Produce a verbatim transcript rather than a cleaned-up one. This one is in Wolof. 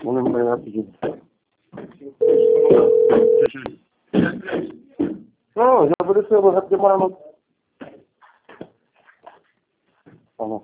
Bunun merak ediyorum. No, ya por eso vas a llamar a los... Vamos.